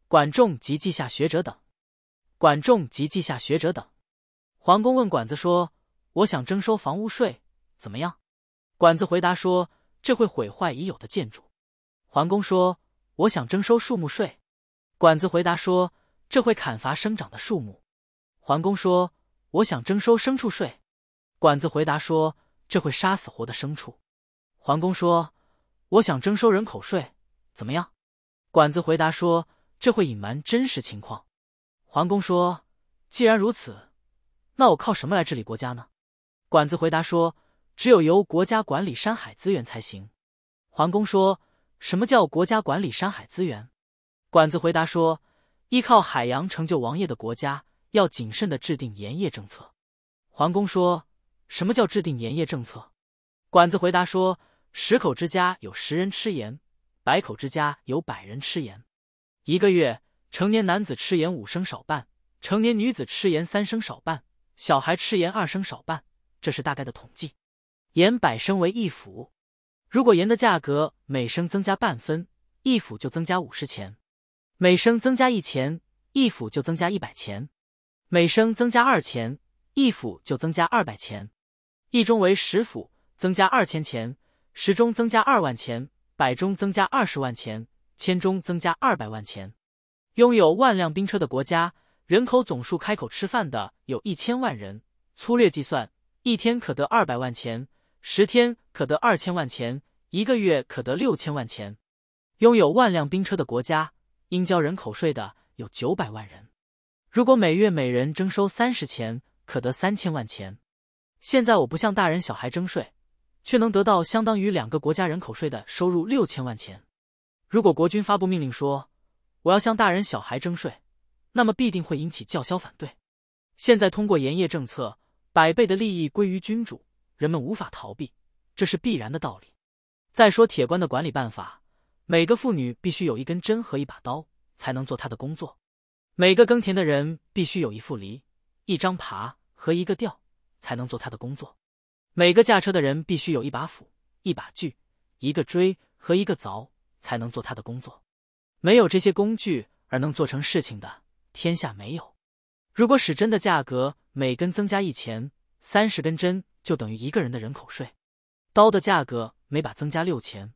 管仲及稷下学者等。管仲及稷下学者等。桓公问管子说：“我想征收房屋税，怎么样？”管子回答说：“这会毁坏已有的建筑。”桓公说：“我想征收树木税。”管子回答说：“这会砍伐生长的树木。”桓公说：“我想征收牲畜税。”管子回答说：“这会杀死活的牲畜。”桓公说：“我想征收人口税，怎么样？”管子回答说：“这会隐瞒真实情况。”桓公说：“既然如此，那我靠什么来治理国家呢？”管子回答说：“只有由国家管理山海资源才行。”桓公说：“什么叫国家管理山海资源？”管子回答说：“依靠海洋成就王业的国家，要谨慎地制定盐业政策。”桓公说：“什么叫制定盐业政策？”管子回答说：“10口之家有10人吃盐，100口之家有100人吃盐。1个月，成年男子吃盐5升少半，成年女子吃盐3升少半，小孩吃盐2升少半，这是大概的统计。盐100升为1府，如果盐的价格每升增加半分，1府就增加50钱；每升增加1钱，1府就增加100钱；每升增加2钱，1府就增加200钱。1中为10府，增加2000钱；10中增加2万钱；100中增加20万钱；1000中增加200万钱。拥有万辆兵车的国家，人口总数开口吃饭的有1000万人，粗略计算，1天可得200万钱，10天可得2000万钱，1个月可得6000万钱。拥有万辆兵车的国家，应交人口税的有900万人。如果每月每人征收30钱，可得3000万钱。现在我不向大人小孩征税，却能得到相当于2个国家人口税的收入6000万钱。如果国君发布命令说我要向大人小孩征税，那么必定会引起叫嚣反对。现在通过盐业政策，100倍的利益归于君主，人们无法逃避，这是必然的道理。再说铁官的管理办法，每个妇女必须有1根针和1把刀，才能做她的工作；每个耕田的人必须有1副犁、1张耙和1个吊，才能做他的工作；每个驾车的人必须有1把斧、1把锯、1个锥和1个凿，才能做他的工作。没有这些工具而能做成事情的，天下没有。如果使针的价格每根增加1钱，30根针就等于1个人的人口税；刀的价格每把增加6钱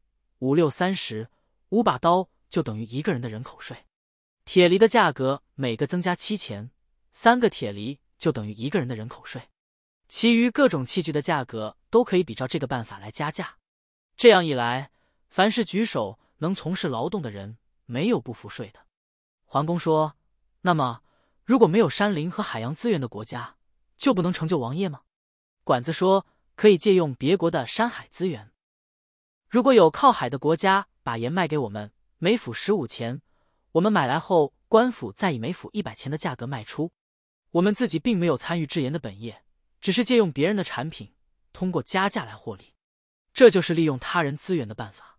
，5、6、30，5把刀就等于1个人的人口税；铁犁的价格每个增加7钱，3个铁犁就等于1个人的人口税。其余各种器具的价格都可以比照这个办法来加价。这样一来，凡是举手能从事劳动的人，没有不付税的。桓公说：“那么，如果没有山林和海洋资源的国家，就不能成就王业吗？”管子说：“可以借用别国的山海资源。如果有靠海的国家把盐卖给我们，每府15钱，我们买来后，官府再以每府100钱的价格卖出，我们自己并没有参与制盐的本业，只是借用别人的产品，通过加价来获利。这就是利用他人资源的办法。”